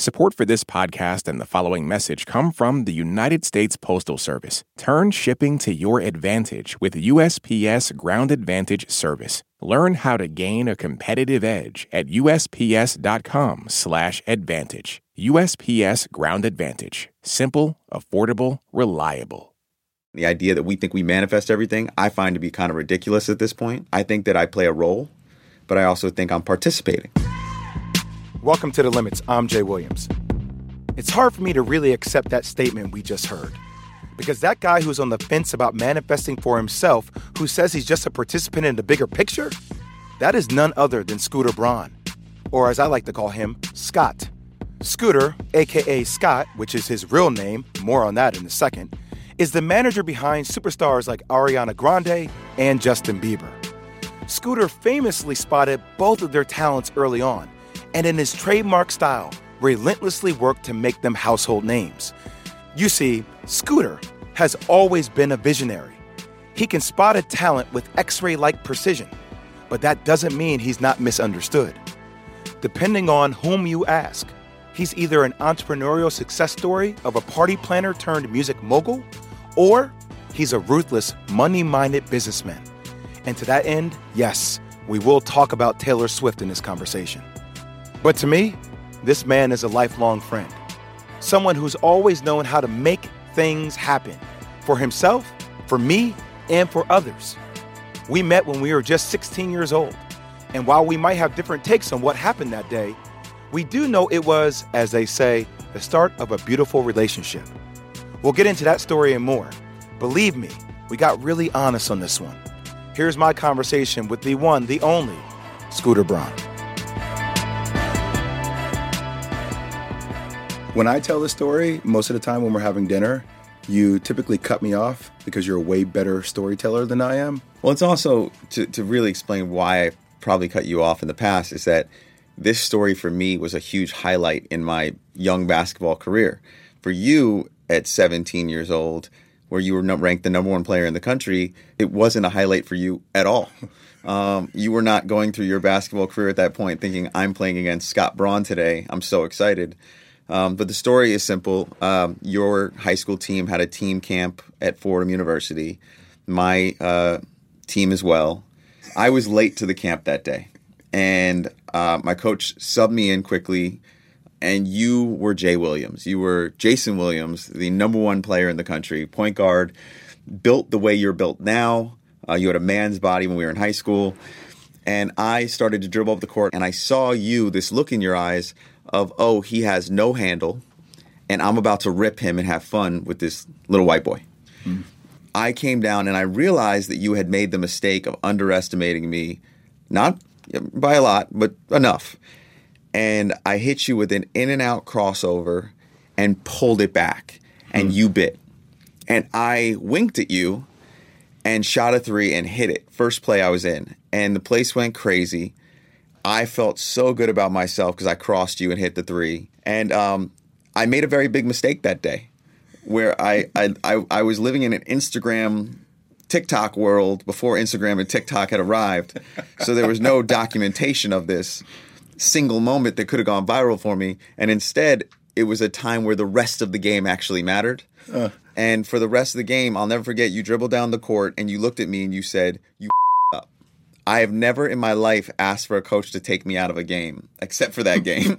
Support for this podcast and the following message come from the United States Postal Service. Turn shipping to your advantage with USPS Ground Advantage service. Learn how to gain a competitive edge at USPS.com/advantage. USPS Ground Advantage. Simple, affordable, reliable. The idea that we think we manifest everything, I find to be kind of ridiculous at this point. I think that I play a role, but I also think I'm participating. Welcome to The Limits. I'm Jay Williams. It's hard for me to really accept that statement we just heard. Because that guy who's on the fence about manifesting for himself, who says he's just a participant in the bigger picture, that is none other than Scooter Braun. Or as I like to call him, Scott. Scooter, a.k.a. Scott, which is his real name, more on that in a second, is the manager behind superstars like Ariana Grande and Justin Bieber. Scooter famously spotted both of their talents early on, and in his trademark style, relentlessly worked to make them household names. You see, Scooter has always been a visionary. He can spot a talent with X-ray-like precision, but that doesn't mean he's not misunderstood. Depending on whom you ask, he's either an entrepreneurial success story of a party planner turned music mogul, or he's a ruthless, money-minded businessman. And to that end, yes, we will talk about Taylor Swift in this conversation. But to me, this man is a lifelong friend. Someone who's always known how to make things happen for himself, for me, and for others. We met when we were just 16 years old. And while we might have different takes on what happened that day, we do know it was, as they say, the start of a beautiful relationship. We'll get into that story and more. Believe me, we got really honest on this one. Here's my conversation with the one, the only, Scooter Braun. When I tell the story, most of the time when we're having dinner, you typically cut me off because you're a way better storyteller than I am. Well, it's also, to really explain why I probably cut you off in the past, is that this story for me was a huge highlight in my young basketball career. For you, at 17 years old, where you were ranked the number one player in the country, it wasn't a highlight for you at all. You were not going through your basketball career at that point thinking, I'm playing against Scott Braun today. I'm so excited. But the story is simple. Your high school team had a team camp at Fordham University. My team as well. I was late to the camp that day. And my coach subbed me in quickly. And you were Jay Williams. You were Jason Williams, the number one player in the country, point guard, built the way you're built now. You had a man's body when we were in high school. And I started to dribble up the court, and I saw you, this look in your eyes of, oh, he has no handle, and I'm about to rip him and have fun with this little white boy. Mm. I came down, and I realized that you had made the mistake of underestimating me, not by a lot, but enough. And I hit you with an in-and-out crossover and pulled it back, and you bit. And I winked at you and shot a three and hit it. First play I was in. And the place went crazy. I felt so good about myself because I crossed you and hit the three. And I made a very big mistake that day where I was living in an Instagram, TikTok world before Instagram and TikTok had arrived. So there was no documentation of this single moment that could have gone viral for me. And instead, it was a time where the rest of the game actually mattered. And for the rest of the game, I'll never forget, you dribbled down the court and you looked at me and you said, you up. I have never in my life asked for a coach to take me out of a game, except for that game.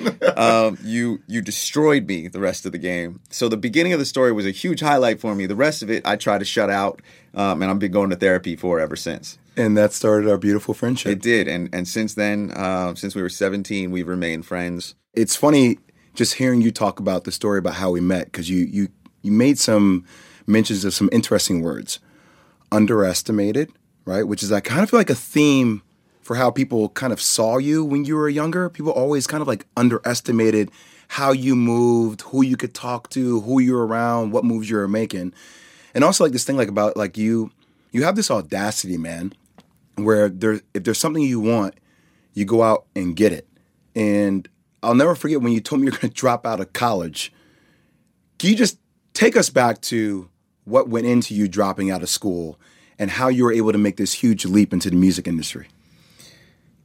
You destroyed me the rest of the game. So the beginning of the story was a huge highlight for me. The rest of it, I tried to shut out, and I've been going to therapy for ever since. And that started our beautiful friendship. It did. And since then, since we were 17, we've remained friends. It's funny just hearing you talk about the story about how we met, because you made some mentions of some interesting words. Underestimated, right? Which is, I kind of feel like a theme for how people kind of saw you when you were younger. People always kind of like underestimated how you moved, who you could talk to, who you were around, what moves you were making. And also like this thing like about like you have this audacity, man, where if there's something you want, you go out and get it. And I'll never forget when you told me you're going to drop out of college. Can you just take us back to what went into you dropping out of school and how you were able to make this huge leap into the music industry?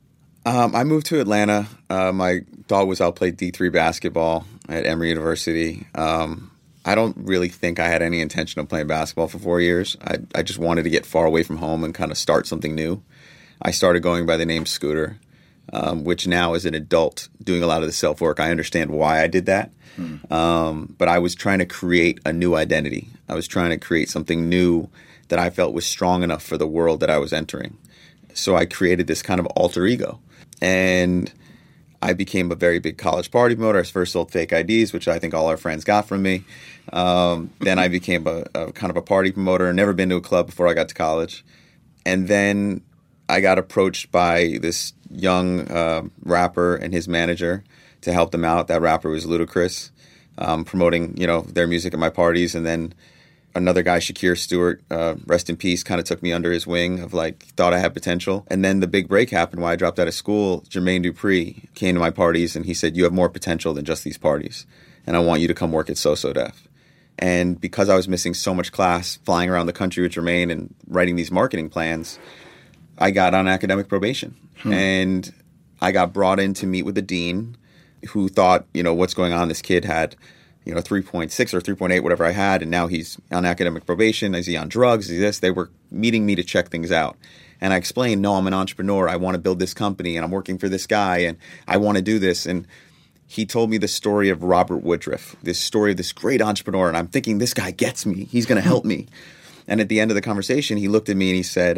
I moved to Atlanta. My dog was outplayed D3 basketball at Emory University. I don't really think I had any intention of playing basketball for 4 years. I just wanted to get far away from home and kind of start something new. I started going by the name Scooter, which now as an adult doing a lot of the self-work, I understand why I did that. But I was trying to create a new identity. I was trying to create something new that I felt was strong enough for the world that I was entering. So I created this kind of alter ego. And I became a very big college party promoter. I first sold fake IDs, which I think all our friends got from me. Then I became a kind of a party promoter. Never been to a club before I got to college. And then I got approached by this young rapper and his manager to help them out. That rapper was Ludacris, promoting their music at my parties. And then another guy, Shakir Stewart, rest in peace, kind of took me under his wing of thought I had potential. And then the big break happened when I dropped out of school. Jermaine Dupri came to my parties and he said, "You have more potential than just these parties. And I want you to come work at So So Def." And because I was missing so much class, flying around the country with Jermaine and writing these marketing plans, I got on academic probation. And I got brought in to meet with the dean who thought, what's going on? This kid had 3.6 or 3.8, whatever I had, and now he's on academic probation. Is he on drugs? Is he this? They were meeting me to check things out. And I explained, no, I'm an entrepreneur. I want to build this company, and I'm working for this guy, and I want to do this. And he told me the story of Robert Woodruff, this story of this great entrepreneur, and I'm thinking, this guy gets me. He's going to help me. And at the end of the conversation, he looked at me and he said,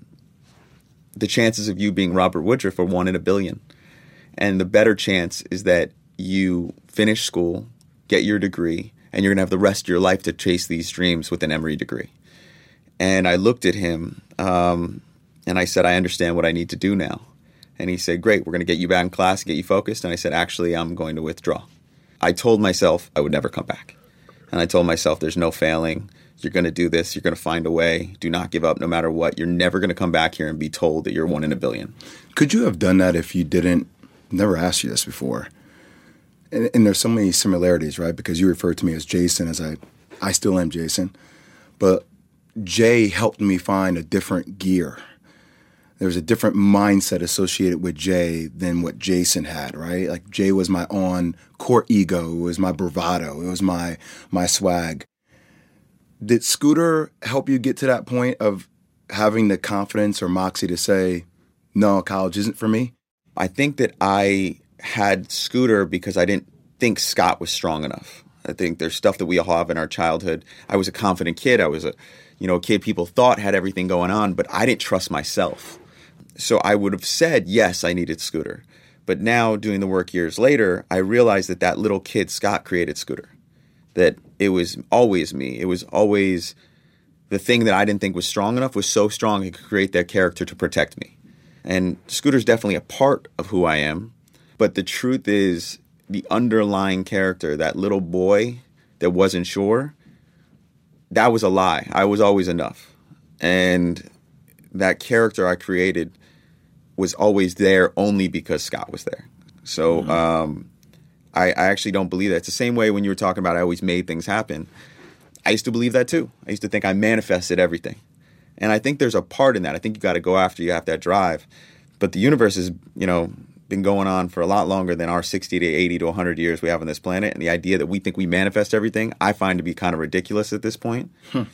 the chances of you being Robert Woodruff are 1 in a billion. And the better chance is that you finish school, get your degree, and you're going to have the rest of your life to chase these dreams with an Emory degree. And I looked at him and I said, I understand what I need to do now. And he said, great, we're going to get you back in class, get you focused. And I said, actually, I'm going to withdraw. I told myself I would never come back. And I told myself there's no failing. You're going to do this. You're going to find a way. Do not give up no matter what. You're never going to come back here and be told that you're 1 in a billion. Could you have done that if you didn't? Never asked you this before. And there's so many similarities, right? Because you referred to me as Jason, as I still am Jason. But Jay helped me find a different gear. There was a different mindset associated with Jay than what Jason had, right? Like Jay was my on-court ego. It was my bravado. It was my swag. Did Scooter help you get to that point of having the confidence or moxie to say, no, college isn't for me? I think that I had Scooter because I didn't think Scott was strong enough. I think there's stuff that we all have in our childhood. I was a confident kid. I was a kid people thought had everything going on, but I didn't trust myself. So I would have said, yes, I needed Scooter. But now doing the work years later, I realized that little kid Scott created Scooter. That it was always me. It was always the thing that I didn't think was strong enough was so strong it could create that character to protect me. And Scooter's definitely a part of who I am. But the truth is the underlying character, that little boy that wasn't sure, that was a lie. I was always enough. And that character I created was always there only because Scott was there. So I actually don't believe that. It's the same way when you were talking about I always made things happen. I used to believe that too. I used to think I manifested everything. And I think there's a part in that. I think you got to go after, you have that drive. But the universe has, been going on for a lot longer than our 60 to 80 to 100 years we have on this planet. And the idea that we think we manifest everything, I find to be kind of ridiculous at this point.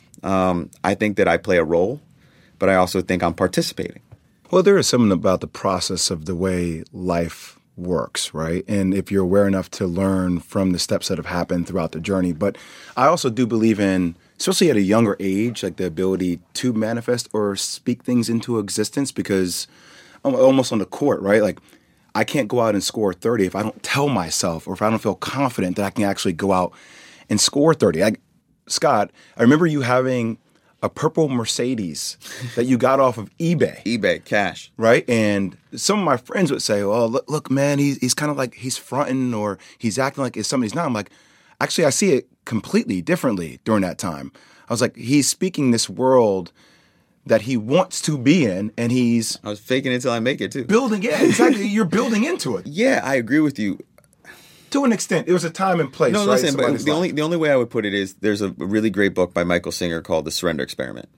I think that I play a role, but I also think I'm participating. Well, there is something about the process of the way life works, right? And if you're aware enough to learn from the steps that have happened throughout the journey. But I also do believe in, especially at a younger age, like the ability to manifest or speak things into existence, because I'm almost on the court, right? Like I can't go out and score 30 if I don't tell myself or if I don't feel confident that I can actually go out and score 30. Scott, I remember you having a purple Mercedes that you got off of eBay. eBay, cash. Right? And some of my friends would say, oh, look, man, he's kind of like he's fronting or he's acting like it's something he's not. I'm like, actually, I see it completely differently during that time. I was like, he's speaking this world that he wants to be in, and I was faking it until I make it, too. Building, yeah, exactly. You're building into it. Yeah, I agree with you. To an extent, it was a time and place. No, right? listen, but the only way I would put it is there's a really great book by Michael Singer called The Surrender Experiment.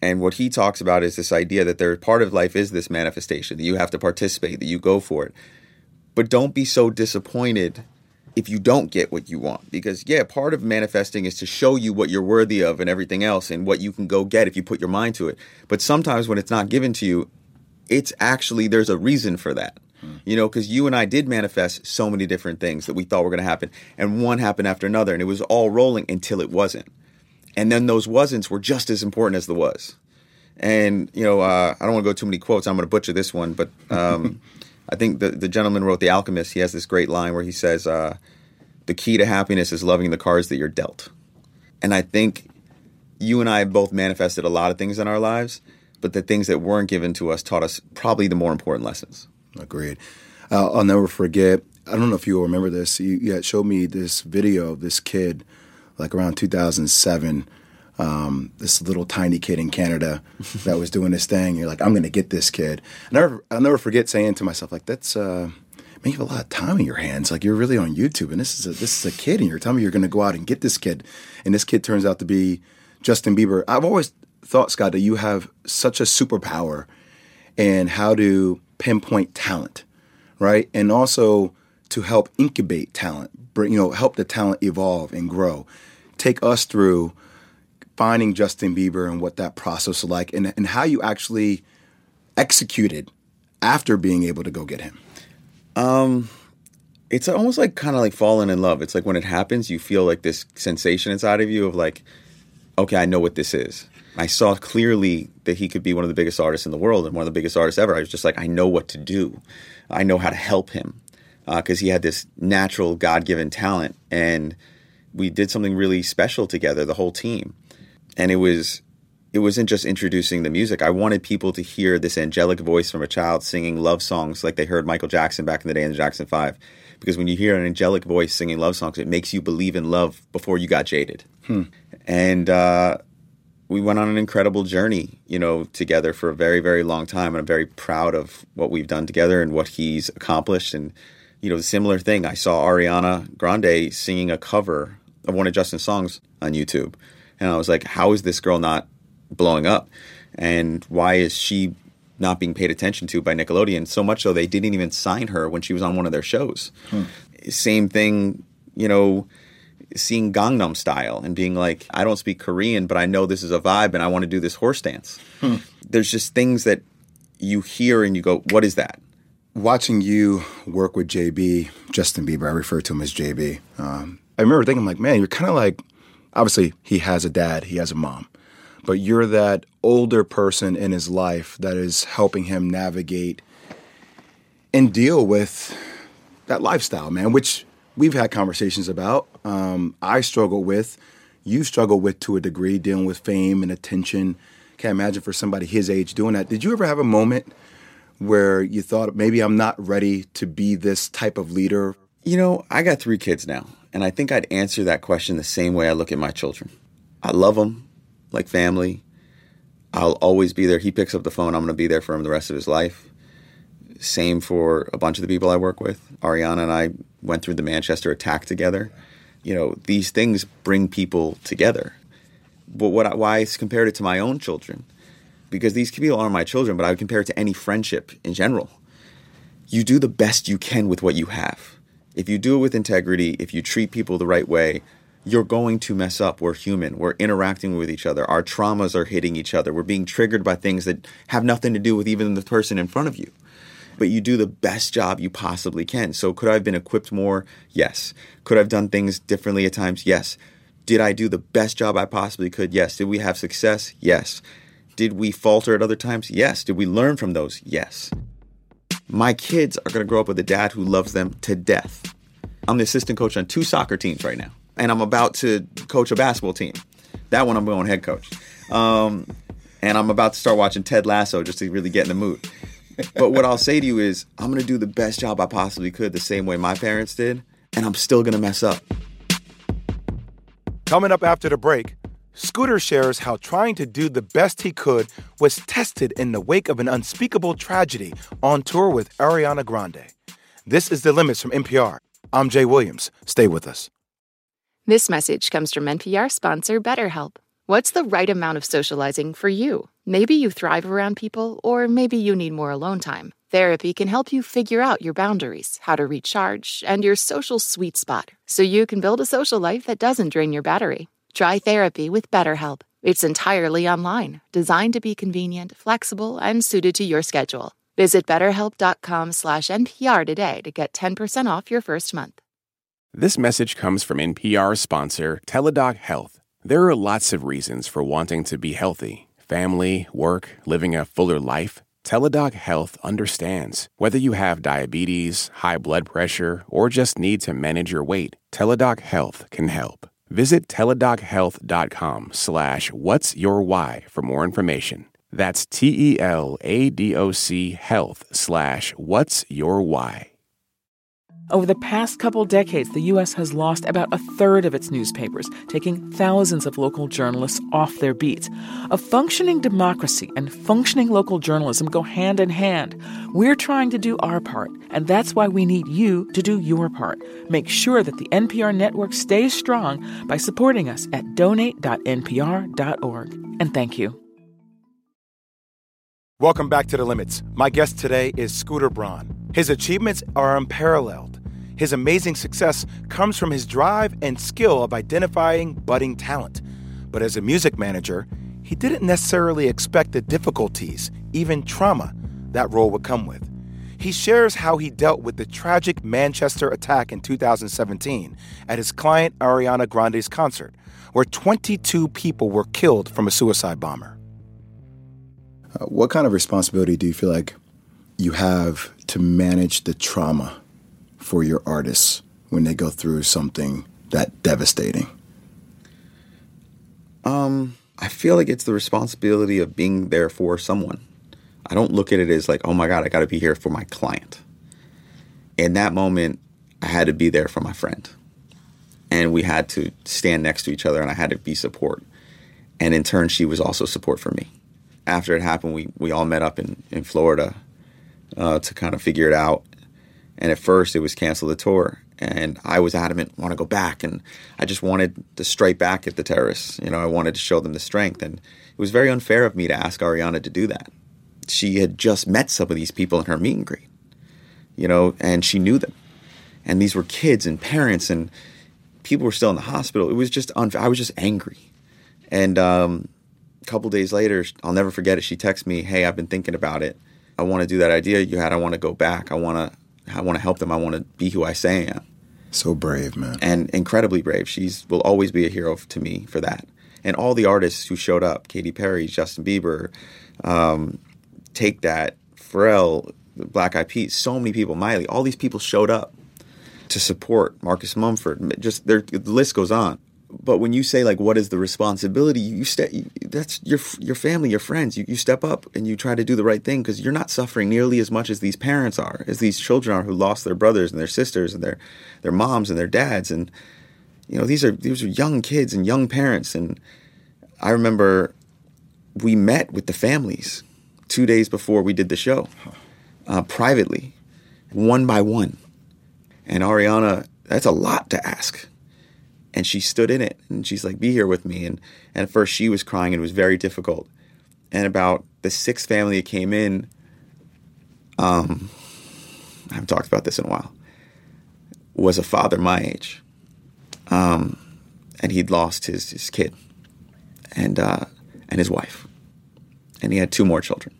And what he talks about is this idea that part of life is this manifestation, that you have to participate, that you go for it. But don't be so disappointed if you don't get what you want. Because, part of manifesting is to show you what you're worthy of and everything else and what you can go get if you put your mind to it. But sometimes when it's not given to you, it's actually, there's a reason for that. Because you and I did manifest so many different things that we thought were going to happen. And one happened after another. And it was all rolling until it wasn't. And then those wasn'ts were just as important as the was. And, I don't want to go too many quotes. I'm going to butcher this one. But I think the gentleman wrote The Alchemist. He has this great line where he says, the key to happiness is loving the cards that you're dealt. And I think you and I both manifested a lot of things in our lives. But the things that weren't given to us taught us probably the more important lessons. Agreed. I'll never forget. I don't know if you remember this. You had showed me this video of this kid, like around 2007, this little tiny kid in Canada that was doing this thing. You're like, I'm going to get this kid. I'll never forget saying to myself, like, that's man, you have a lot of time in your hands. Like, you're really on YouTube, and this is a kid, and you're telling me you're going to go out and get this kid, and this kid turns out to be Justin Bieber. I've always thought, Scott, that you have such a superpower in how to pinpoint talent, right, and also to help incubate talent, help the talent evolve and grow. Take us through finding Justin Bieber and what that process was like, and how you actually executed after being able to go get him. It's almost like kind of like falling in love. It's like when it happens, you feel like this sensation inside of you of like, okay, I know what this is. I saw clearly that he could be one of the biggest artists in the world and one of the biggest artists ever. I was just like, I know what to do. I know how to help him because he had this natural God-given talent. And we did something really special together, the whole team. And it wasn't just introducing the music. I wanted people to hear this angelic voice from a child singing love songs like they heard Michael Jackson back in the day in the Jackson 5. Because when you hear an angelic voice singing love songs, it makes you believe in love before you got jaded. And we went on an incredible journey, together for a very, very long time. And I'm very proud of what we've done together and what he's accomplished. And, the similar thing, I saw Ariana Grande singing a cover of one of Justin's songs on YouTube. And I was like, how is this girl not blowing up? And why is she not being paid attention to by Nickelodeon? So much so they didn't even sign her when she was on one of their shows. Same thing, seeing Gangnam Style and being like, I don't speak Korean, but I know this is a vibe and I want to do this horse dance. There's just things that you hear and you go, what is that? Watching you work with JB, Justin Bieber, I refer to him as JB. I remember thinking, like, man, you're kind of like, obviously he has a dad, he has a mom, but you're that older person in his life that is helping him navigate and deal with that lifestyle, man, which we've had conversations about. I struggle with, you struggle with to a degree, dealing with fame and attention. Can't imagine for somebody his age doing that. Did you ever have a moment where you thought, maybe I'm not ready to be this type of leader? I got 3 kids now, and I think I'd answer that question the same way I look at my children. I love them like family. I'll always be there. He picks up the phone, I'm going to be there for him the rest of his life. Same for a bunch of the people I work with. Ariana and I went through the Manchester attack together. These things bring people together. But why I compared it to my own children? Because these people aren't my children, but I would compare it to any friendship in general. You do the best you can with what you have. If you do it with integrity, if you treat people the right way, you're going to mess up. We're human. We're interacting with each other. Our traumas are hitting each other. We're being triggered by things that have nothing to do with even the person in front of you. But you do the best job you possibly can. So could I have been equipped more? Yes. Could I have done things differently at times? Yes. Did I do the best job I possibly could? Yes. Did we have success? Yes. Did we falter at other times? Yes. Did we learn from those? Yes. My kids are going to grow up with a dad who loves them to death. I'm the assistant coach on 2 soccer teams right now. And I'm about to coach a basketball team. That one I'm going head coach. And I'm about to start watching Ted Lasso just to really get in the mood. But what I'll say to you is I'm going to do the best job I possibly could the same way my parents did. And I'm still going to mess up. Coming up after the break, Scooter shares how trying to do the best he could was tested in the wake of an unspeakable tragedy on tour with Ariana Grande. This is The Limits from NPR. I'm Jay Williams. Stay with us. This message comes from NPR sponsor BetterHelp. What's the right amount of socializing for you? Maybe you thrive around people, or maybe you need more alone time. Therapy can help you figure out your boundaries, how to recharge, and your social sweet spot, so you can build a social life that doesn't drain your battery. Try therapy with BetterHelp. It's entirely online, designed to be convenient, flexible, and suited to your schedule. Visit BetterHelp.com/NPR today to get 10% off your first month. This message comes from NPR sponsor Teladoc Health. There are lots of reasons for wanting to be healthy. Family, work, living a fuller life. Teladoc Health understands. Whether you have diabetes, high blood pressure, or just need to manage your weight, Teladoc Health can help. Visit teladochealth.com/whatsyourwhy for more information. That's TELADOC health/whatsyourwhy. Over the past couple decades, the U.S. has lost about a third of its newspapers, taking thousands of local journalists off their beats. A functioning democracy and functioning local journalism go hand in hand. We're trying to do our part, and that's why we need you to do your part. Make sure that the NPR network stays strong by supporting us at donate.npr.org. And thank you. Welcome back to The Limits. My guest today is Scooter Braun. His achievements are unparalleled. His amazing success comes from his drive and skill of identifying budding talent. But as a music manager, he didn't necessarily expect the difficulties, even trauma, that role would come with. He shares how he dealt with the tragic Manchester attack in 2017 at his client Ariana Grande's concert, where 22 people were killed from a suicide bomber. What kind of responsibility do you feel like you have to manage the trauma for your artists when they go through something that devastating? I feel like it's the responsibility of being there for someone. I don't look at it as like, oh my God, I got to be here for my client. In that moment, I had to be there for my friend. And we had to stand next to each other, and I had to be support. And in turn, she was also support for me. After it happened, we all met up in Florida to kind of figure it out. And at first, it was cancel the tour. And I was adamant, want to go back. And I just wanted to strike back at the terrorists. You know, I wanted to show them the strength. And it was very unfair of me to ask Ariana to do that. She had just met some of these people in her meet and greet, you know, and she knew them. And these were kids and parents, and people were still in the hospital. It was just unfair. I was just angry. And a couple days later, I'll never forget it. She texted me, hey, I've been thinking about it. I want to do that idea you had. I want to go back. I want to help them. I want to be who I say I am. So brave, man. And incredibly brave. She will always be a hero to me for that. And all the artists who showed up, Katy Perry, Justin Bieber, Take That, Pharrell, Black Eyed Peas, so many people, Miley, all these people showed up to support Marcus Mumford. Just the list goes on. But when you say, like, what is the responsibility, that's your family, your friends. You step up and you try to do the right thing because you're not suffering nearly as much as these parents are, as these children are who lost their brothers and their sisters and their moms and their dads. And, you know, these are young kids and young parents. And I remember we met with the families 2 days before we did the show, privately, one by one. And Ariana, that's a lot to ask. And she stood in it, and she's like, be here with me. And at first she was crying, and it was very difficult. And about the sixth family that came in, I haven't talked about this in a while, was a father my age. And he'd lost his kid and his wife. And he had 2 more children.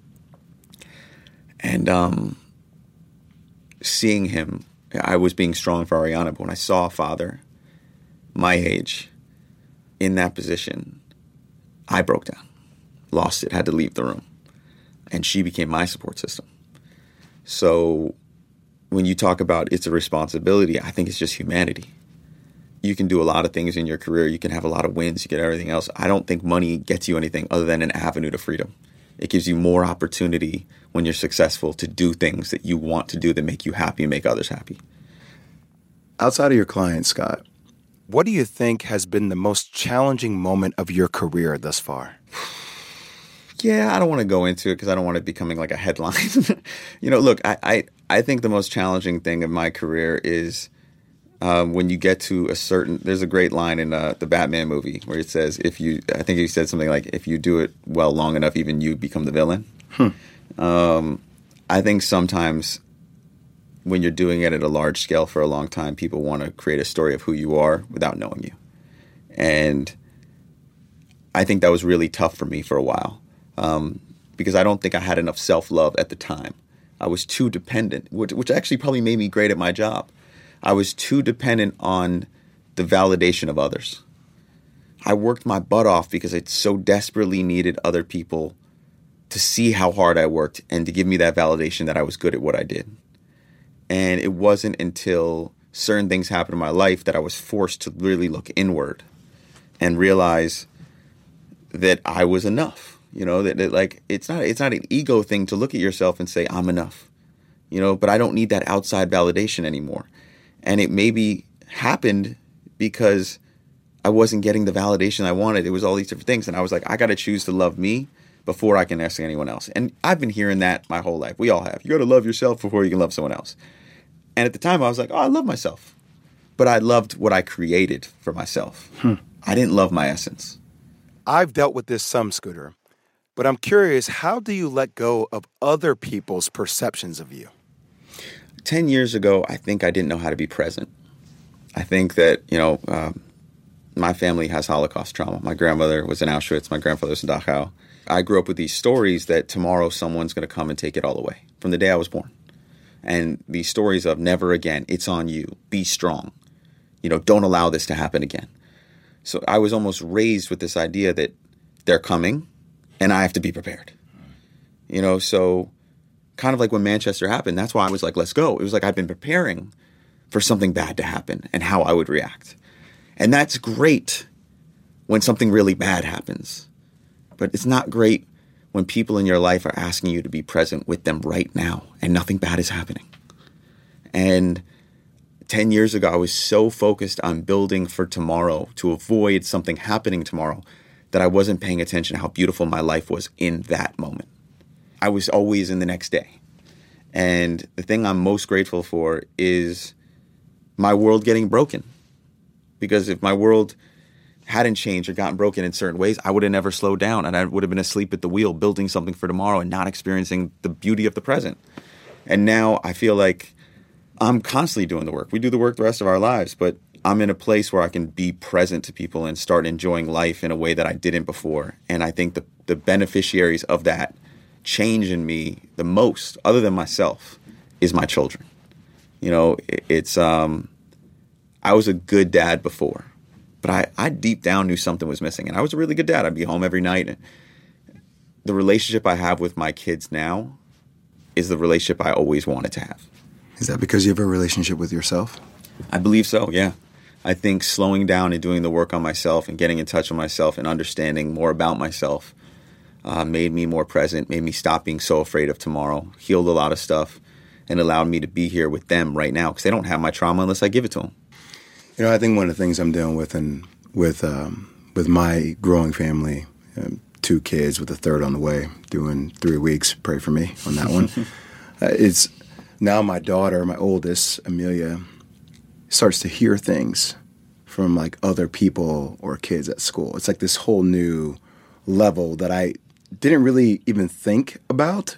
And seeing him, I was being strong for Ariana, but when I saw a father my age in that position, I broke down, lost it, had to leave the room. And she became my support system. So when you talk about it's a responsibility, I think it's just humanity. You can do a lot of things in your career. You can have a lot of wins. You get everything else. I don't think money gets you anything other than an avenue to freedom. It gives you more opportunity when you're successful to do things that you want to do that make you happy and make others happy. Outside of your client, Scott, what do you think has been the most challenging moment of your career thus far? Yeah, I don't want to go into it because I don't want it becoming like a headline. You know, look, I think the most challenging thing of my career is when you get to a certain, there's a great line in the Batman movie where it says, I think he said something like, if you do it well long enough, even you become the villain. I think sometimes when you're doing it at a large scale for a long time, people want to create a story of who you are without knowing you. And I think that was really tough for me for a while, because I don't think I had enough self-love at the time. I was too dependent, which actually probably made me great at my job. I was too dependent on the validation of others. I worked my butt off because I so desperately needed other people to see how hard I worked and to give me that validation that I was good at what I did. And it wasn't until certain things happened in my life that I was forced to really look inward and realize that I was enough. You know, that like it's not an ego thing to look at yourself and say, I'm enough. You know, but I don't need that outside validation anymore. And it maybe happened because I wasn't getting the validation I wanted. It was all these different things. And I was like, I got to choose to love me before I can ask anyone else. And I've been hearing that my whole life. We all have. You got to love yourself before you can love someone else. And at the time I was like, oh, I love myself. But I loved what I created for myself. I didn't love my essence. I've dealt with this some, Scooter. But I'm curious, how do you let go of other people's perceptions of you? 10 years ago, I think I didn't know how to be present. I think that, my family has Holocaust trauma. My grandmother was in Auschwitz. My grandfather was in Dachau. I grew up with these stories that tomorrow someone's going to come and take it all away from the day I was born. And these stories of never again, it's on you, be strong, don't allow this to happen again. So I was almost raised with this idea that they're coming and I have to be prepared. So kind of like when Manchester happened, that's why I was like, let's go. It was like I've been preparing for something bad to happen and how I would react. And that's great when something really bad happens. But it's not great when people in your life are asking you to be present with them right now and nothing bad is happening. And 10 years ago, I was so focused on building for tomorrow to avoid something happening tomorrow that I wasn't paying attention to how beautiful my life was in that moment. I was always in the next day. And the thing I'm most grateful for is my world getting broken. Because if my world hadn't changed or gotten broken in certain ways, I would have never slowed down and I would have been asleep at the wheel building something for tomorrow and not experiencing the beauty of the present. And now I feel like I'm constantly doing the work. We do the work the rest of our lives, but I'm in a place where I can be present to people and start enjoying life in a way that I didn't before. And I think the beneficiaries of that change in me the most, other than myself, is my children. I was a good dad before, but I deep down knew something was missing. And I was a really good dad. I'd be home every night. And the relationship I have with my kids now is the relationship I always wanted to have. Is that because you have a relationship with yourself? I believe so, yeah. I think slowing down and doing the work on myself and getting in touch with myself and understanding more about myself made me more present, made me stop being so afraid of tomorrow, healed a lot of stuff, and allowed me to be here with them right now because they don't have my trauma unless I give it to them. I think one of the things I'm dealing with with my growing family, 2 kids with a third on the way, due in 3 weeks, pray for me on that one. It's now my daughter, my oldest, Amelia, starts to hear things from like other people or kids at school. It's like this whole new level that I didn't really even think about.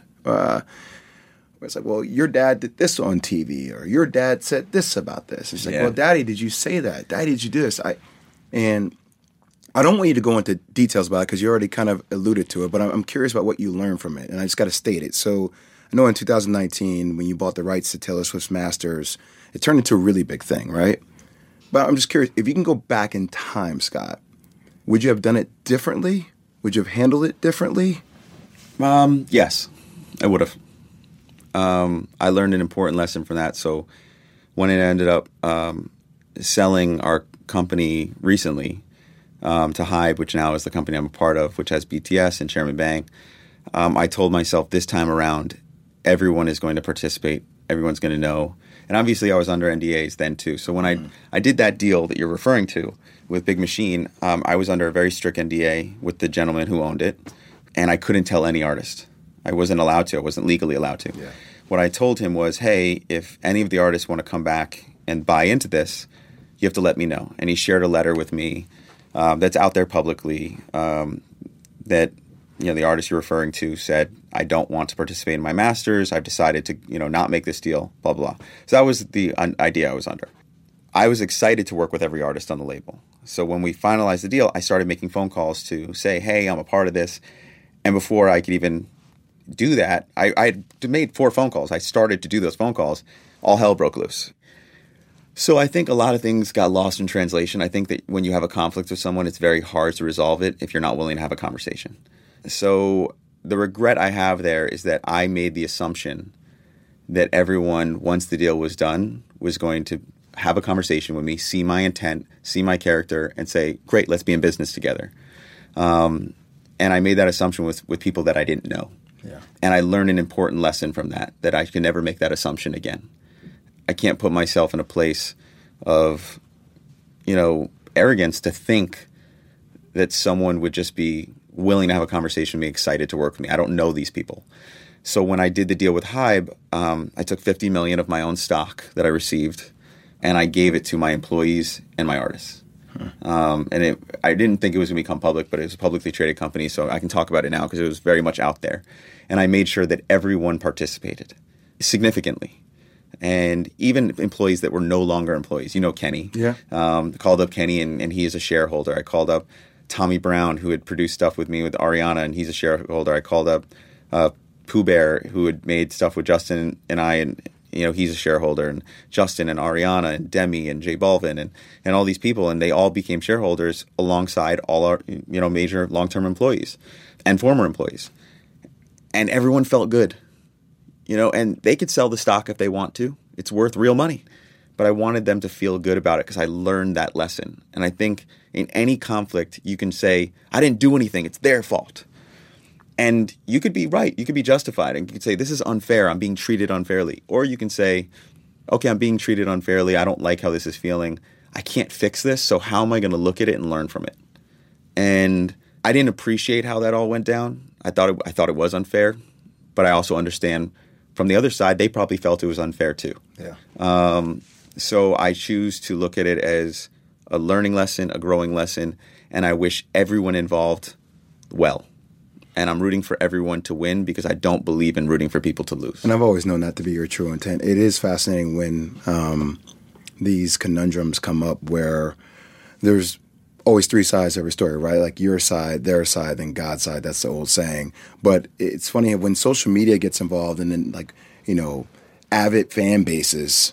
It's like, well, your dad did this on TV, or your dad said this about this. It's like, well, Daddy, did you say that? Daddy, did you do this? And I don't want you to go into details about it because you already kind of alluded to it, but I'm curious about what you learned from it, and I just got to state it. So I know in 2019, when you bought the rights to Taylor Swift's Masters, it turned into a really big thing, right? But I'm just curious, if you can go back in time, Scott, would you have done it differently? Would you have handled it differently? Yes, I would have. I learned an important lesson from that. So when it ended up selling our company recently to Hybe, which now is the company I'm a part of, which has BTS and Chairman Bang, I told myself this time around, everyone is going to participate. Everyone's going to know. And obviously I was under NDAs then too. So when I did that deal that you're referring to with Big Machine, I was under a very strict NDA with the gentleman who owned it. And I couldn't tell any artist. I wasn't allowed to. I wasn't legally allowed to. Yeah. What I told him was, hey, if any of the artists want to come back and buy into this, you have to let me know. And he shared a letter with me that's out there publicly that the artist you're referring to said, I don't want to participate in my masters. I've decided to not make this deal, blah, blah, blah. So that was the idea I was under. I was excited to work with every artist on the label. So when we finalized the deal, I started making phone calls to say, hey, I'm a part of this. And before I could even do that, I had made 4 phone calls. I started to do those phone calls. All hell broke loose. So I think a lot of things got lost in translation. I think that when you have a conflict with someone, it's very hard to resolve it if you're not willing to have a conversation. So the regret I have there is that I made the assumption that everyone, once the deal was done, was going to have a conversation with me, see my intent, see my character, and say, great, let's be in business together. And I made that assumption with people that I didn't know. Yeah. And I learned an important lesson from that I can never make that assumption again. I can't put myself in a place of, arrogance to think that someone would just be willing to have a conversation, be excited to work with me. I don't know these people. So when I did the deal with Hybe, I took $50 million of my own stock that I received, and I gave it to my employees and my artists. And I didn't think it was going to become public, but it was a publicly traded company, so I can talk about it now because it was very much out there. And I made sure that everyone participated significantly. And even employees that were no longer employees. Kenny. Yeah. Called up Kenny, and he is a shareholder. I called up Tommy Brown, who had produced stuff with me with Ariana, and he's a shareholder. I called up Pooh Bear, who had made stuff with Justin and I, and he's a shareholder, and Justin and Ariana and Demi and J Balvin and all these people, and they all became shareholders alongside all our major long-term employees and former employees. And everyone felt good. And they could sell the stock if they want to. It's worth real money. But I wanted them to feel good about it because I learned that lesson. And I think in any conflict, you can say, I didn't do anything. It's their fault. And you could be right. You could be justified. And you could say, this is unfair. I'm being treated unfairly. Or you can say, okay, I'm being treated unfairly. I don't like how this is feeling. I can't fix this. So how am I going to look at it and learn from it? And I didn't appreciate how that all went down. I thought it was unfair. But I also understand from the other side, they probably felt it was unfair too. Yeah. So I choose to look at it as a learning lesson, a growing lesson, and I wish everyone involved well. And I'm rooting for everyone to win because I don't believe in rooting for people to lose. And I've always known that to be your true intent. It is fascinating when these conundrums come up where there's always 3 sides to every story, right? Like your side, their side, then God's side. That's the old saying. But it's funny when social media gets involved and then avid fan bases,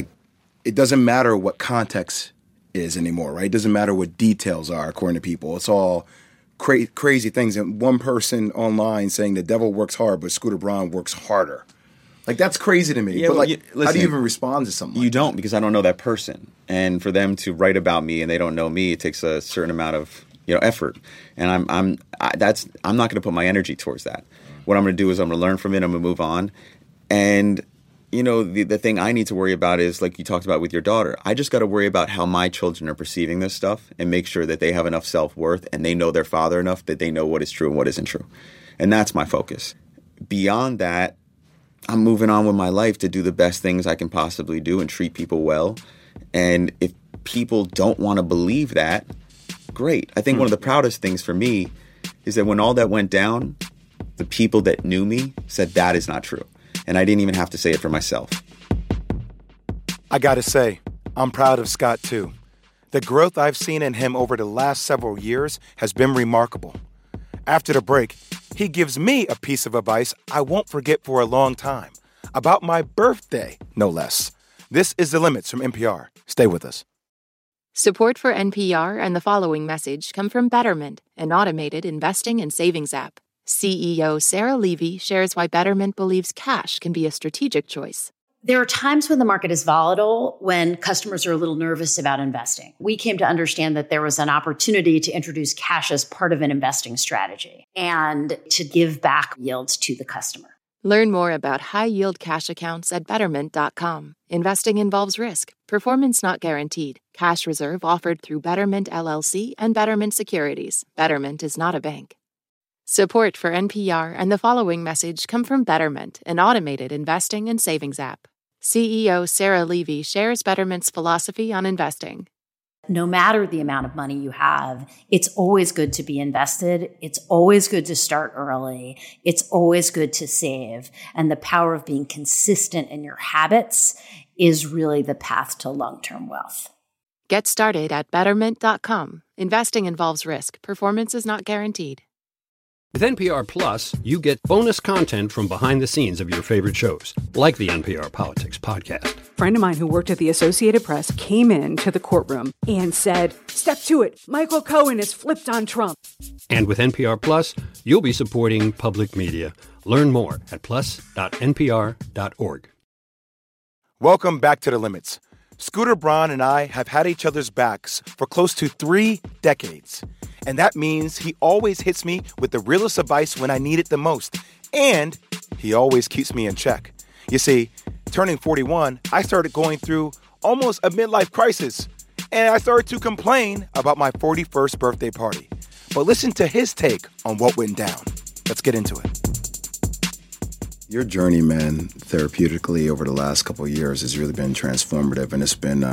it doesn't matter what context is anymore, right? It doesn't matter what details are according to people. It's all crazy things. And one person online saying the devil works hard, but Scooter Braun works harder. That's crazy to me. Yeah, but listen, how do you even respond to something You don't, because I don't know that person. And for them to write about me and they don't know me, it takes a certain amount of effort. And I'm not going to put my energy towards that. What I'm going to do is I'm going to learn from it. I'm going to move on. And the thing I need to worry about is, like you talked about with your daughter, I just got to worry about how my children are perceiving this stuff and make sure that they have enough self-worth and they know their father enough that they know what is true and what isn't true. And that's my focus. Beyond that, I'm moving on with my life to do the best things I can possibly do and treat people well. And if people don't want to believe that, great. I think one of the proudest things for me is that when all that went down, the people that knew me said that is not true. And I didn't even have to say it for myself. I gotta say, I'm proud of Scott too. The growth I've seen in him over the last several years has been remarkable. After the break, he gives me a piece of advice I won't forget for a long time. About my birthday, no less. This is The Limits from NPR. Stay with us. Support for NPR and the following message come from Betterment, an automated investing and savings app. CEO Sarah Levy shares why Betterment believes cash can be a strategic choice. There are times when the market is volatile, when customers are a little nervous about investing. We came to understand that there was an opportunity to introduce cash as part of an investing strategy and to give back yields to the customer. Learn more about high-yield cash accounts at Betterment.com. Investing involves risk. Performance not guaranteed. Cash reserve offered through Betterment LLC and Betterment Securities. Betterment is not a bank. Support for NPR and the following message come from Betterment, an automated investing and savings app. CEO Sarah Levy shares Betterment's philosophy on investing. No matter the amount of money you have, it's always good to be invested. It's always good to start early. It's always good to save. And the power of being consistent in your habits is really the path to long-term wealth. Get started at Betterment.com. Investing involves risk. Performance is not guaranteed. With NPR Plus, you get bonus content from behind the scenes of your favorite shows, like the NPR Politics podcast. A friend of mine who worked at the Associated Press came into the courtroom and said, "Step to it, Michael Cohen has flipped on Trump." And with NPR Plus, you'll be supporting public media. Learn more at plus.npr.org. Welcome back to The Limits. Scooter Braun and I have had each other's backs for close to 3 decades. And that means he always hits me with the realest advice when I need it the most. And he always keeps me in check. You see, turning 41, I started going through almost a midlife crisis. And I started to complain about my 41st birthday party. But listen to his take on what went down. Let's get into it. Your journey, man, therapeutically over the last couple of years has really been transformative, and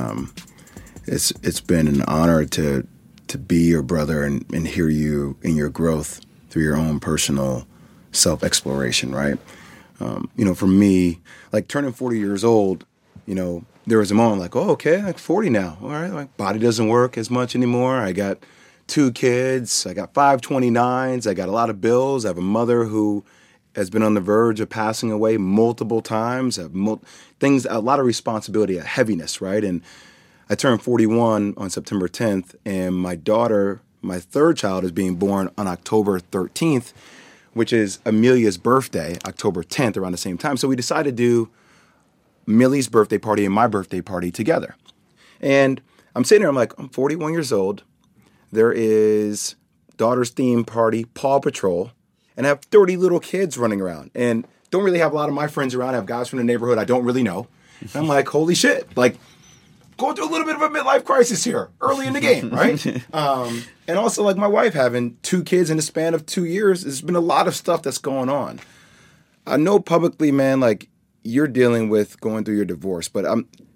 it's been an honor to be your brother and hear you in your growth through your own personal self-exploration, right? For me, like turning 40 years old, there was a moment like, oh, okay, like 40 now. All right, my body doesn't work as much anymore. I got 2 kids. I got 5 29s. I got a lot of bills. I have a mother who has been on the verge of passing away multiple times. A lot of responsibility, a heaviness, right? And I turned 41 on September 10th, and my daughter, my 3rd child, is being born on October 13th, which is Amelia's birthday, October 10th, around the same time. So we decided to do Millie's birthday party and my birthday party together. And I'm sitting there, I'm 41 years old. There is daughter's theme party, Paw Patrol, and I have 30 little kids running around. And don't really have a lot of my friends around. I have guys from the neighborhood I don't really know. And I'm like, holy shit, like going through a little bit of a midlife crisis here early in the game, right? And also like my wife having 2 kids in the span of 2 years, there's been a lot of stuff that's going on. I know publicly, man, like you're dealing with going through your divorce, but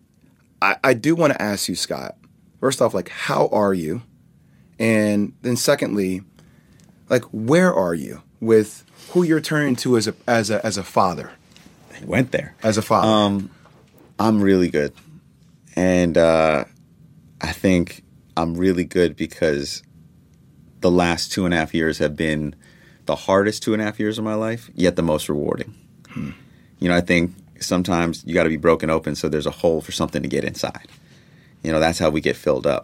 I do want to ask you, Scott, first off, like, how are you? And then secondly, like, where are you with who you're turning to as a father? I went there. As a father. I'm really good. And I think I'm really good because the last 2.5 years have been the hardest 2.5 years of my life, yet the most rewarding. I think sometimes you got to be broken open so there's a hole for something to get inside. That's how we get filled up.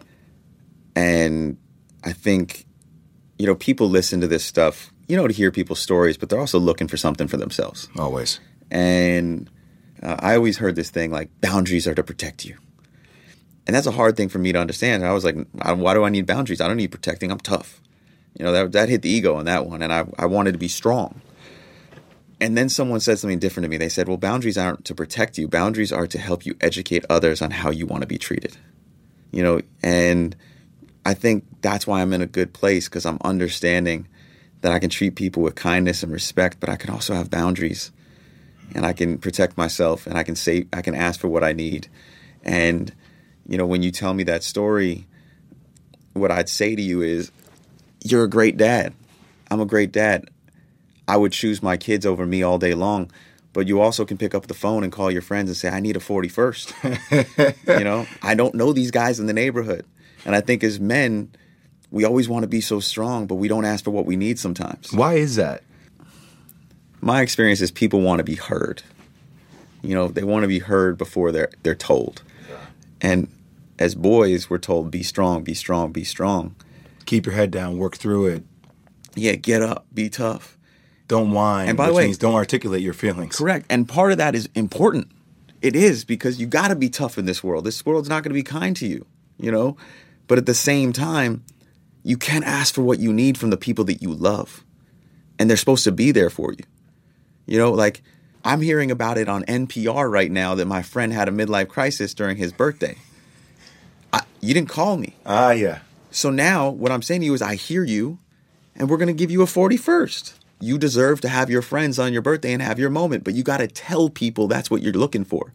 And I think, people listen to this stuff, to hear people's stories, but they're also looking for something for themselves. Always. And I always heard this thing like boundaries are to protect you. And that's a hard thing for me to understand. And I was like, why do I need boundaries? I don't need protecting. I'm tough. That hit the ego on that one. And I wanted to be strong. And then someone said something different to me. They said, well, boundaries aren't to protect you. Boundaries are to help you educate others on how you want to be treated. And I think that's why I'm in a good place, because I'm understanding that I can treat people with kindness and respect, but I can also have boundaries. And I can protect myself, and I can ask for what I need. And, when you tell me that story, what I'd say to you is, you're a great dad. I'm a great dad. I would choose my kids over me all day long, but you also can pick up the phone and call your friends and say, I need a 41st. I don't know these guys in the neighborhood. And I think as men, we always want to be so strong, but we don't ask for what we need sometimes. Why is that? My experience is people want to be heard. They want to be heard before they're told. And as boys, we're told, be strong, be strong, be strong. Keep your head down, work through it. Yeah, get up, be tough. Don't whine, and by the way, means don't articulate your feelings. Correct. And part of that is important. It is, because you got to be tough in this world. This world's not going to be kind to you, But at the same time, you can ask for what you need from the people that you love. And they're supposed to be there for you. Like I'm hearing about it on NPR right now that my friend had a midlife crisis during his birthday. You didn't call me. Yeah. So now what I'm saying to you is I hear you, and we're going to give you a 41st. You deserve to have your friends on your birthday and have your moment, but you got to tell people that's what you're looking for.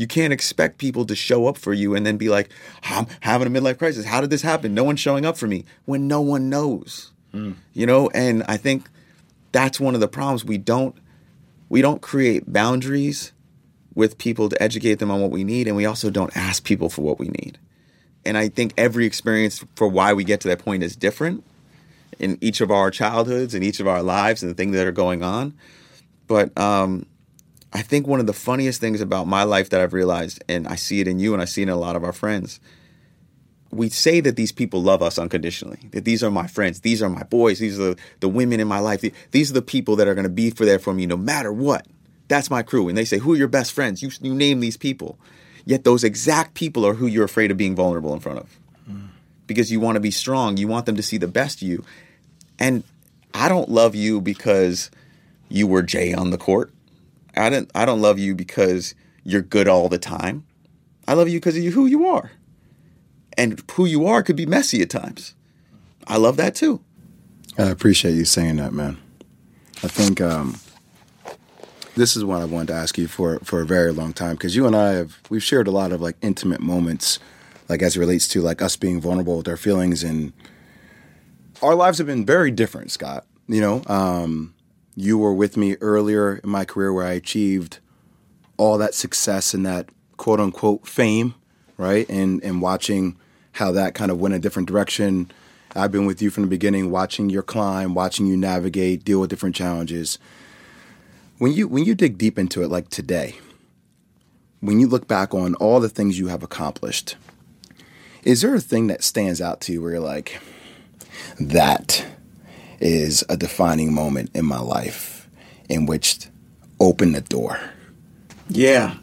You can't expect people to show up for you and then be like, I'm having a midlife crisis. How did this happen? No one's showing up for me, when no one knows. You know, and I think that's one of the problems. We don't create boundaries with people to educate them on what we need, and we also don't ask people for what we need. And I think every experience for why we get to that point is different in each of our childhoods and each of our lives and the things that are going on. But I think one of the funniest things about my life that I've realized, and I see it in you and I see it in a lot of our friends, we say that these people love us unconditionally, that these are my friends, these are my boys, these are the women in my life, these are the people that are going to be there for me no matter what. That's my crew. And they say, who are your best friends? You name these people. Yet those exact people are who you're afraid of being vulnerable in front of. Because you want to be strong. You want them to see the best of you. And I don't love you because you were Jay on the court. I don't love you because you're good all the time. I love you because of who you are. And who you are could be messy at times. I love that too. I appreciate you saying that, man. I think this is what I wanted to ask you for a very long time, because you and I we've shared a lot of like intimate moments, like as it relates to like us being vulnerable with our feelings, and our lives have been very different, Scott. You know, you were with me earlier in my career where I achieved all that success and that quote unquote fame, right? And watching how that kind of went a different direction. I've been with you from the beginning, watching your climb, watching you navigate, deal with different challenges. When you dig deep into it, like today, when you look back on all the things you have accomplished, is there a thing that stands out to you where you're like, that is a defining moment in my life in which opened the door? Yeah.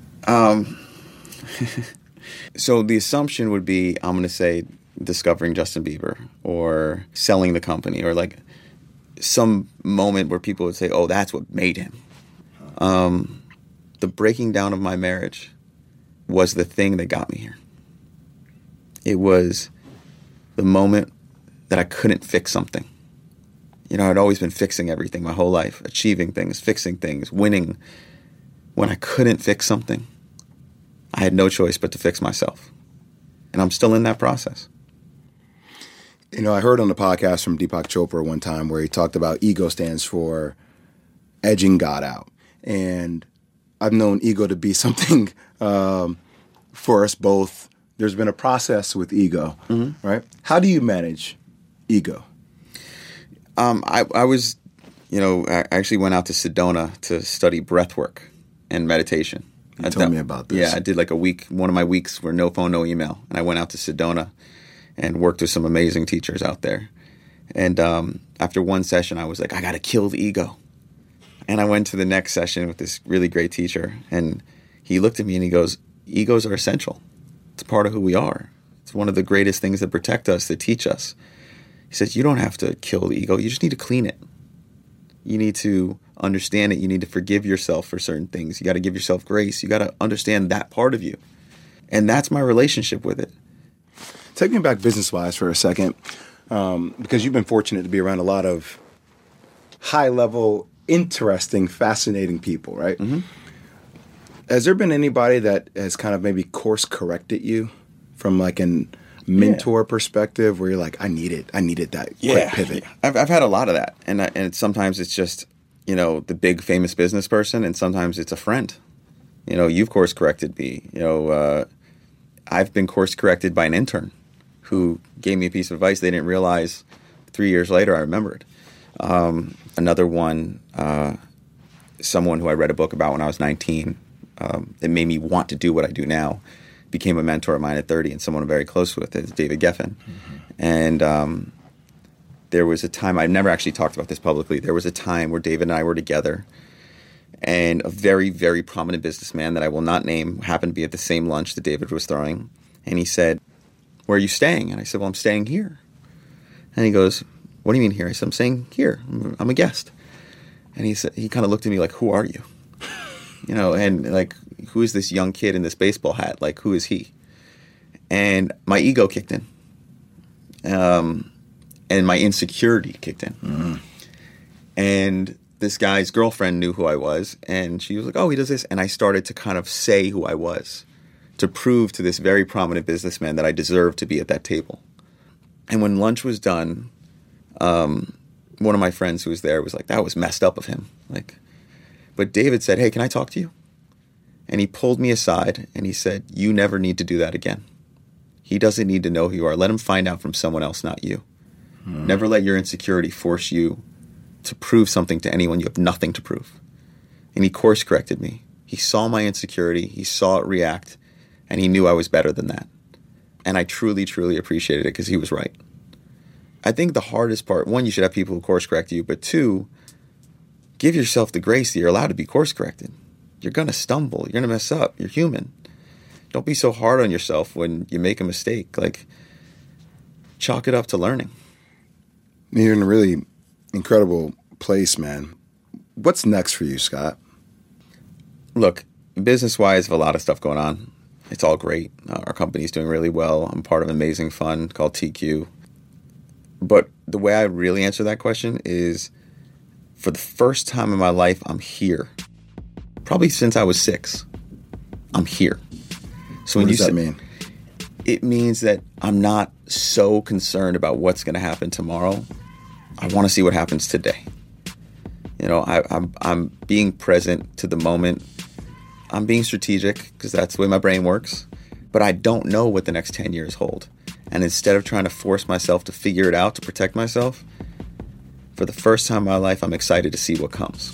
So the assumption would be, I'm going to say discovering Justin Bieber or selling the company, or like some moment where people would say, oh, that's what made him. The breaking down of my marriage was the thing that got me here. It was the moment that I couldn't fix something. You know, I'd always been fixing everything my whole life, achieving things, fixing things, winning. When I couldn't fix something, I had no choice but to fix myself. And I'm still in that process. You know, I heard on the podcast from Deepak Chopra one time where he talked about ego stands for edging God out. And I've known ego to be something for us both. There's been a process with ego, right? How do you manage ego? I actually went out to Sedona to study breath work and meditation. You told me about this. Yeah, I did like a week. One of my weeks were no phone, no email. And I went out to Sedona and worked with some amazing teachers out there. And after one session, I was like, I got to kill the ego. And I went to the next session with this really great teacher. And he looked at me and he goes, egos are essential. It's part of who we are. It's one of the greatest things that protect us, that teach us. He says, you don't have to kill the ego. You just need to clean it. You need to understand it. You need to forgive yourself for certain things. You got to give yourself grace. You got to understand that part of you. And that's my relationship with it. Take me back business-wise for a second, because you've been fortunate to be around a lot of high-level, interesting, fascinating people, right? Mm-hmm. Has there been anybody that has kind of maybe course-corrected you from like an mentor perspective where you're like, I needed that quick pivot? Yeah. I've had a lot of that. And sometimes it's just, you know, the big famous business person, and sometimes it's a friend. You know, you've course corrected me. You know, I've been course corrected by an intern who gave me a piece of advice they didn't realize 3 years later I remembered. Another one, someone who I read a book about when I was 19, it made me want to do what I do now, became a mentor of mine at 30, and someone I'm very close with is David Geffen. Mm-hmm. And there was a time, I've never actually talked about this publicly, there was a time where David and I were together, and a very, very prominent businessman that I will not name happened to be at the same lunch that David was throwing. And he said, where are you staying? And I said, well, I'm staying here. And he goes, what do you mean here? I said, I'm staying here. I'm a guest. And he kind of looked at me like, who are you? You know, and like, who is this young kid in this baseball hat? Like, who is he? And my ego kicked in. And my insecurity kicked in. Mm-hmm. And this guy's girlfriend knew who I was, and she was like, oh, he does this. And I started to kind of say who I was. to prove to this very prominent businessman that I deserved to be at that table. And when lunch was done, one of my friends who was there was like, that was messed up of him. But David said, hey, can I talk to you? And he pulled me aside and he said, you never need to do that again. He doesn't need to know who you are. Let him find out from someone else, not you. Never let your insecurity force you to prove something to anyone you have nothing to prove. And he course corrected me. He saw my insecurity, he saw it react, and he knew I was better than that. And I truly, truly appreciated it because he was right. I think the hardest part, one, you should have people who course correct you, but two, give yourself the grace that you're allowed to be course corrected. You're going to stumble. You're going to mess up. You're human. Don't be so hard on yourself when you make a mistake. Chalk it up to learning. You're in a really incredible place, man. What's next for you, Scott? Look, business-wise, I have a lot of stuff going on. It's all great. Our company's doing really well. I'm part of an amazing fund called TQ. But the way I really answer that question is, for the first time in my life, I'm here. Probably since I was 6. I'm here. So what does that mean? It means that I'm not so concerned about what's going to happen tomorrow. I want to see what happens today. I'm being present to the moment. I'm being strategic because that's the way my brain works. But I don't know what the next 10 years hold. And instead of trying to force myself to figure it out to protect myself, for the first time in my life, I'm excited to see what comes.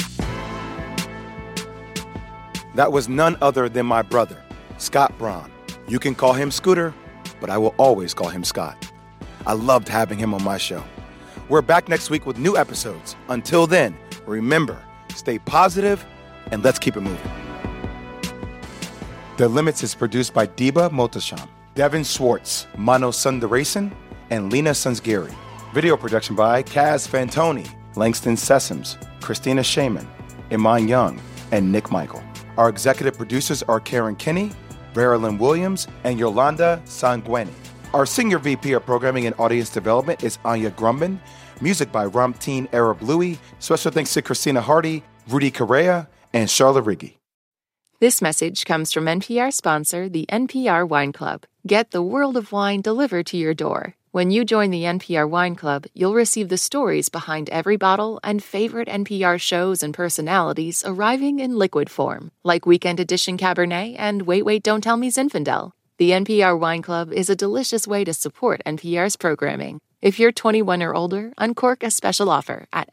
That was none other than my brother, Scott Braun. You can call him Scooter, but I will always call him Scott. I loved having him on my show. We're back next week with new episodes. Until then, remember, stay positive and let's keep it moving. The Limits is produced by Deba Mohtasham, Devin Schwartz, Mano Sundarasan, and Lena Sunsgiri. Video production by Kaz Fantoni, Langston Sessoms, Christina Shaman, Iman Young, and Nick Michael. Our executive producers are Karen Kinney, Verilyn Williams, and Yolanda Sanguini. Our senior VP of Programming and Audience Development is Anya Grumman. Music by Ramteen Arab Louie. Special thanks to Christina Hardy, Rudy Correa, and Charlotte Riggi. This message comes from NPR sponsor, the NPR Wine Club. Get the world of wine delivered to your door. When you join the NPR Wine Club, you'll receive the stories behind every bottle and favorite NPR shows and personalities arriving in liquid form, like Weekend Edition Cabernet and Wait, Don't Tell Me Zinfandel. The NPR Wine Club is a delicious way to support NPR's programming. If you're 21 or older, uncork a special offer at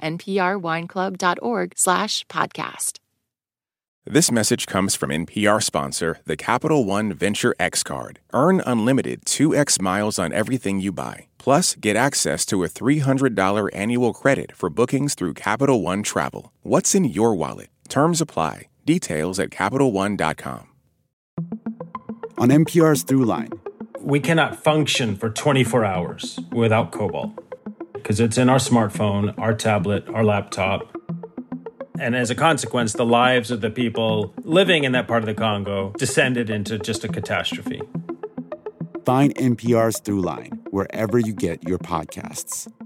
nprwineclub.org/podcast. This message comes from NPR sponsor, the Capital One Venture X Card. Earn unlimited 2x miles on everything you buy. Plus, get access to a $300 annual credit for bookings through Capital One Travel. What's in your wallet? Terms apply. Details at CapitalOne.com. On NPR's Throughline. We cannot function for 24 hours without cobalt because it's in our smartphone, our tablet, our laptop. And as a consequence, the lives of the people living in that part of the Congo descended into just a catastrophe. Find NPR's Throughline wherever you get your podcasts.